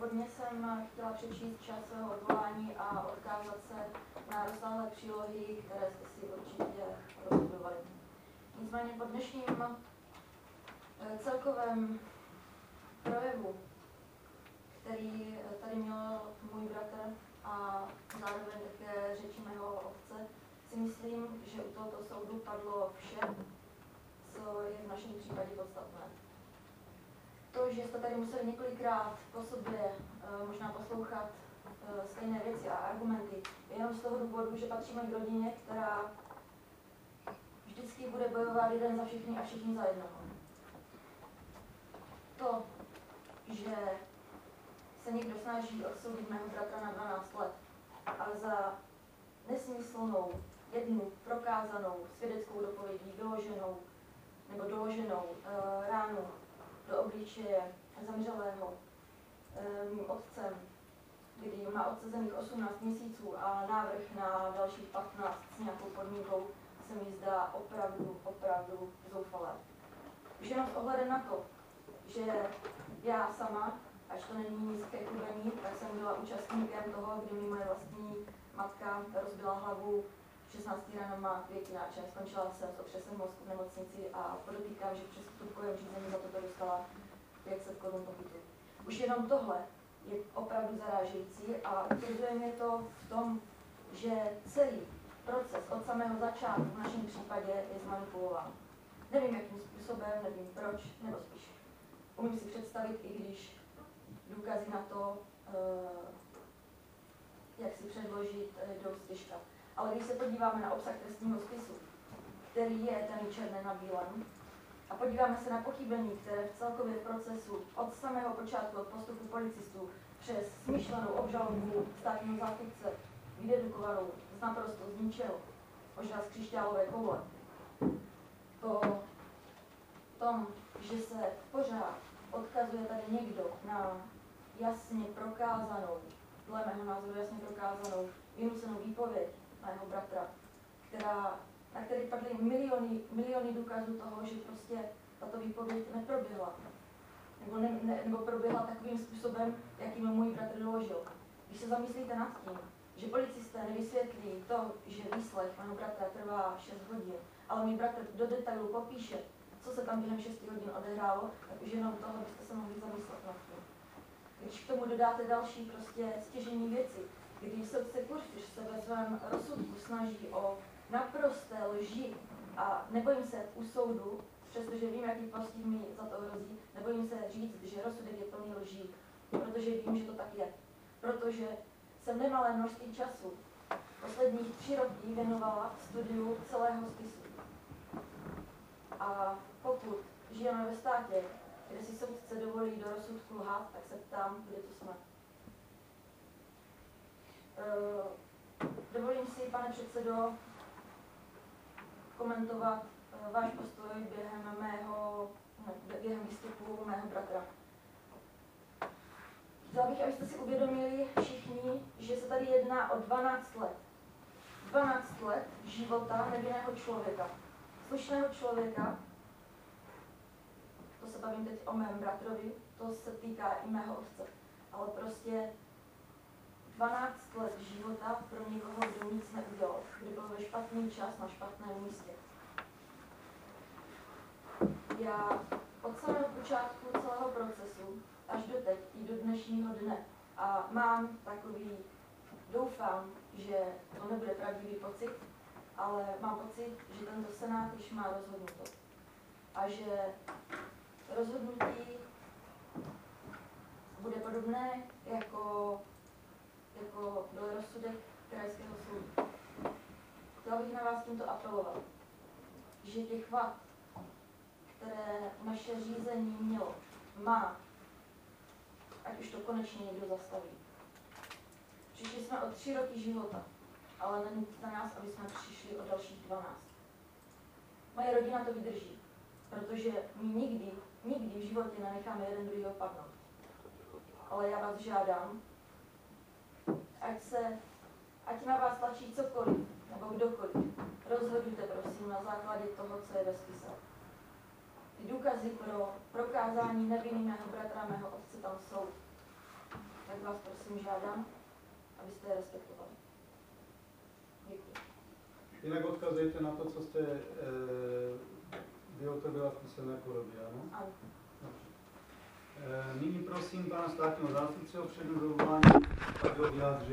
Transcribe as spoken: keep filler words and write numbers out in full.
Hodně jsem chtěla přečíst čas svého odvolání a odkázat se na rozsáhlé přílohy, které jste si určitě rozhodovali. Nicméně po dnešním celkovém projevu, který tady měl můj bratr a zároveň také řeči mého otce, si myslím, že u tohoto soudu padlo vše, co je v našem případě podstatné. To, že jste tady museli několikrát po sobě možná poslouchat stejné věci a argumenty, je jenom z toho důvodu, že patříme k rodině, která vždycky bude bojovat jeden za všechny a všichni za jednoho. To, že se někdo snaží odsoudit mého bratra na dvanáct let, ale za nesmyslnou, jednu prokázanou svědeckou dopovědí doloženou nebo doloženou uh, ránu do obličeje zemřelého mým otcem, kdy má odsezených osmnáct měsíců a návrh na dalších patnáct s nějakou podmínkou, se mi zdá opravdu, opravdu zoufalé. Už jenom s ohledem na to, že já sama, až to není nic ke chlubení, tak jsem byla účastníkem toho, kdy mi moje vlastní matka rozbila hlavu v šestnácti ráno má květináčem. Skončila jsem s otřesem mozku v nemocnici a podotýkám, že v přestupkovém řízení za toto dostala pět set korun pokutu. Už jenom tohle je opravdu zarážející a utvrzuje mě to v tom, že celý proces od samého začátku v našem případě je zmanipulován. Nevím, jakým způsobem, nevím proč, nebo spíš umím si představit, i když důkazy na to, jak si předložit, jdou stěžka. Ale když se podíváme na obsah trestního spisu, který je daný černé na bílém, a podíváme se na pochybení, které v celkově v procesu od samého počátku, od postupu policistů, přes smyšlenou obžalobu státního zástupce, vydedukovanou z naprosto z ničeho, možná z křišťálové koule, po tom, že se pořád odkazuje tady někdo na jasně prokázanou, dle mého názoru jasně prokázanou, vynucenou výpověď na jeho bratra, která, na který padly miliony, miliony důkazů toho, že prostě tato výpověď neproběhla. Nebo, ne, ne, nebo proběhla takovým způsobem, jakým můj bratr doložil. Když se zamyslíte nad tím, že policisté nevysvětlí to, že výslech mého bratra trvá šest hodin, ale můj bratr do detailu popíše, co se tam během šesti hodin odehrálo, tak už jenom toho byste se mohli zamyslet nad tím. Když k tomu dodáte další prostě stěžení věci, kdy soudce Kurfiř se ve svém rozsudku snaží o naprosté lži a nebojím se u soudu, přestože vím, jaký postih mi za to hrozí, nebojím se říct, že rozsudek je plný lží, protože vím, že to tak je. Protože jsem nemalé množství času, posledních tři roky věnovala studiu celého spisu. A pokud žijeme ve státě, kde si soudce dovolí do rozsudku lhát, tak se ptám, kde to jsme. Uh, dovolím si, pane předsedo, komentovat uh, váš postoj během mého, ne, během výstupu mého bratra. Chtěla bych, abyste si uvědomili všichni, že se tady jedná o dvanáct let. dvanáct let života nevinného člověka. Slušného člověka, to se bavím teď o mém bratrovi, to se týká i mého otce, ale prostě dvanáct let života pro někoho, kdo nic neudělal, kdy byl ve špatný čas na špatném místě. Já od samého počátku celého procesu až do teď i do dnešního dne a mám takový, doufám, že to nebude pravdivý pocit, ale mám pocit, že tento senát již má rozhodnuto. A že rozhodnutí bude podobné jako, jako byl rozsudek krajského soudu. Chtěla bych na vás tímto apelovat, že těch vad, které naše řízení mělo, má, ať už to konečně někdo zastaví. Přišli jsme o tři roky života, ale nenutíte nás, aby jsme přišli o dalších dvanáct. Moje rodina to vydrží, protože my nikdy, nikdy v životě nenecháme jeden druhýho padnout. Ale já vás žádám, ať se, ať na vás tlačí cokoliv, nebo kdokoliv, rozhodujte prosím na základě toho, co je ve spise. Ty důkazy pro prokázání neviny mého bratra, mého otce tam jsou. tak vás prosím žádám, abyste je respektovali. Děkuji. Jinak odkazujete na to, co jste e, vyhotovila v písemné podobě, ano? Ano. E, nyní prosím pana státního zástupce o přednost dovolání, aby ho vyjádřil.